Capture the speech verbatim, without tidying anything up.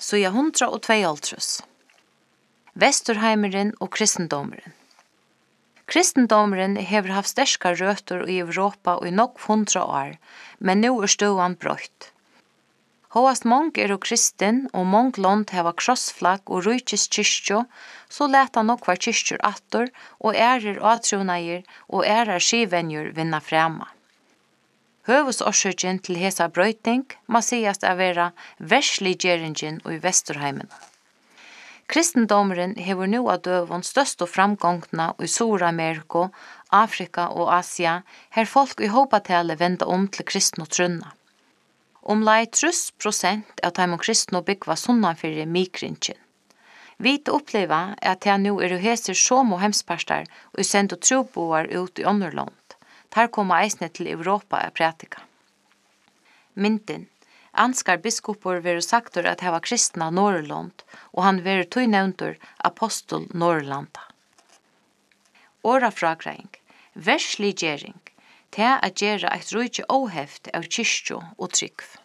så er hundra og tveoghálvtrýss. Vesturheimeren og kristendomeren. Kristendomeren hever haft sterska røtter i Europa i nok hundra år, men nu er støvan brøtt. Hoast mong er og kristen, og mong land heva krossflagg og rujkis kyrkjo, så leta nokvar kyrkjur attor, og ærer atrunaier og ærer skivenjur vinna frema. Høvusorsøkjen til hesa brøyting må sigast av vera versliggjeringen og i Vesturheimen. Kristendomeren hever nu av døvun størst og framgångna i Sur-Amerika, Afrika og Asia, her folk i hopatale venda om til kristne trunna. Omlai trus prosent av taimon kristne byggva sunnanfyrir mikrinchen. Vi oppleva at det nu er heser som og hemsparstar og sendt troboar ut i andre land. Her kommer eisne til Europa a pratika. Mynden. Anskar biskopor veru sagtur at heva kristna Norrland, og han veru tøy nevntur apostol Norrlanda. Åra fragreing. Verslig gjering. Det at gjera eit rujtje óheft av kyrkjo og trykv.